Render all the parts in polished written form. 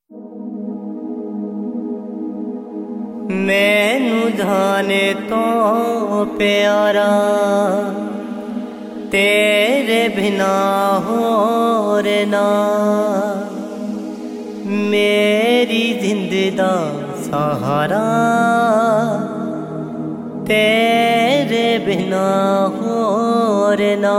मैनू जाने तो प्यारा तेरे बिना होर ना, मेरी जिंदगी दा सहारा तेरे बिना होर ना।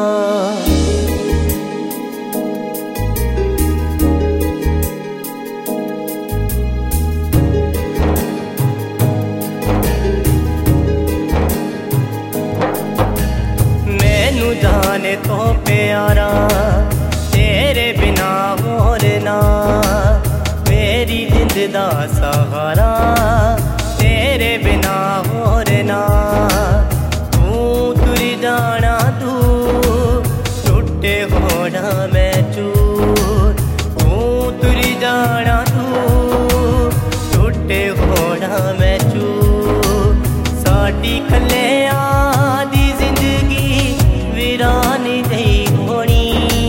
मैनू जाने तो प्यारा तेरे बिना होर ना, मेरी जिंदगी दा सहारा तेरे बिना होर ना। तू तुर जाना तू टुटे होना मैं चूर, तू तुर जाना तू टुटे होना मैं चूर। साडी कल्लियां दी जिंदगी वीरानी नहीं होनी,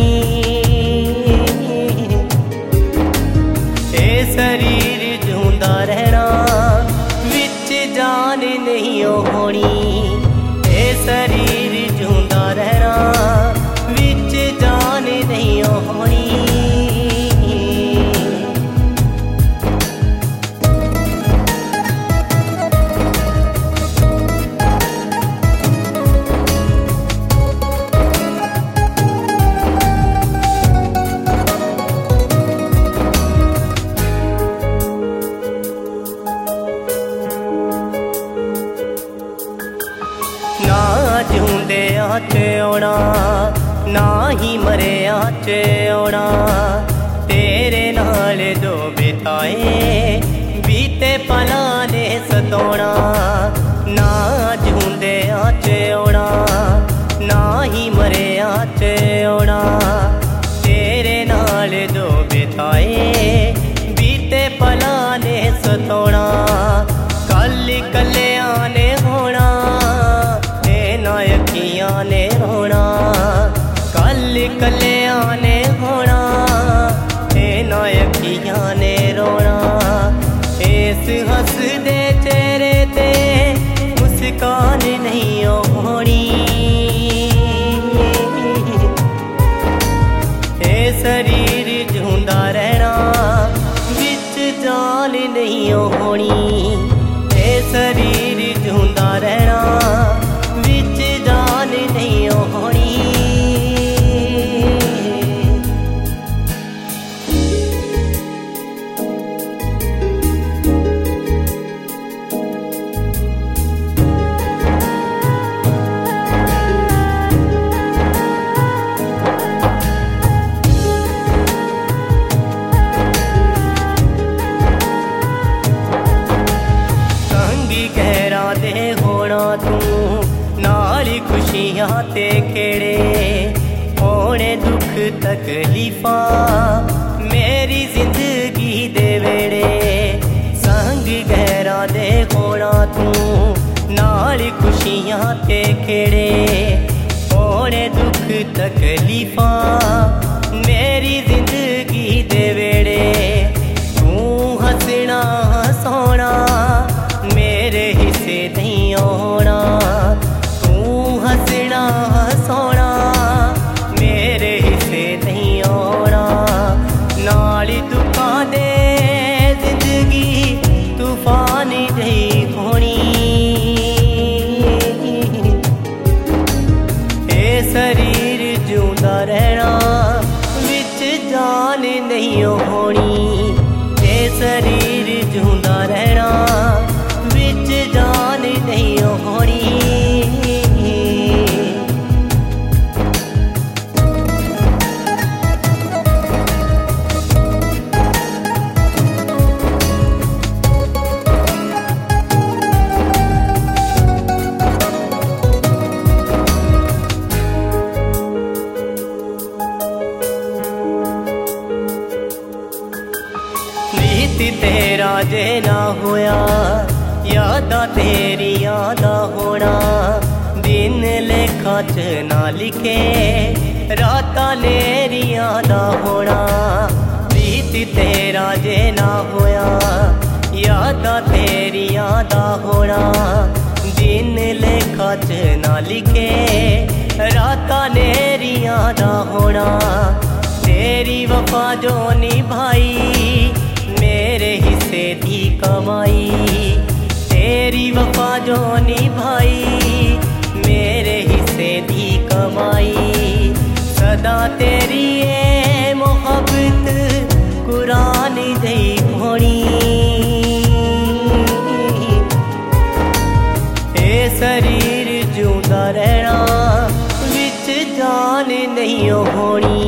ए शरीर जिंदा रहना विच जान नहीं होनी, ए शरीर जिंदा रहना विच जान नहीं होनी। ना जिउंदे आच औना ना ही मरे आच औना, तेरे नाल जो बिताए बीते पला ने सतोना। ना जिउंदे आच औना ना ही मरे आच औना, तेरे नाल जो बिताए बीते पला ने सतोना। कल कल्लियां ने होना अखियां ने रोना, कल कल्लियां ने होना ना अखियां ने रोना। इस हसदे चेहरे ते मुस्कान नहीं होनी, ए शरीर जिंदा रहना विच जान नहीं होनी, ए शरीर जिंदा रहना विच जान नहीं होनी। संगी गहरा दे होना तू नाली खुशियां ते खेड़े होने दुख तकलीफा मेरी जिंदगी दे वेड़े। संग गहरा दे होना तू नाली खुशियां ते खेड़े होने दुख तकलीफा मेरी जिंदगी दे वेड़े। तू हंसना हंसोना मेरे हिस्से नहीं होना, हंसना हंसोना मेरे हिस्से नहीं होना। नाली दुखा दे जिंदगी तूफान नहीं होनी, ए शरीर जिंदा रहना विच जान नहीं होनी, ए शरीर जिंदा रहना विच जान नहीं होनी। तेरा जे ना होया यादा तेरी यादा होना, दिन लेखा च ना लिखे राता नेरी यादा होना। बीत तेरा जे ना होया, यादा तेरिया दा होना। दिन लेखा च ना लिखे, रातां नेरिया दा होना। तेरी वफा जो निभाई, मेरे हिस्से दी कमाई। तेरी वफा जो निभाई, मेरे हिस्से दी कमाई। सदा तेरी ए मोहब्बत कुरान जई होनी। ए शरीर जिंदा रहना, विच जान नहीं होनी।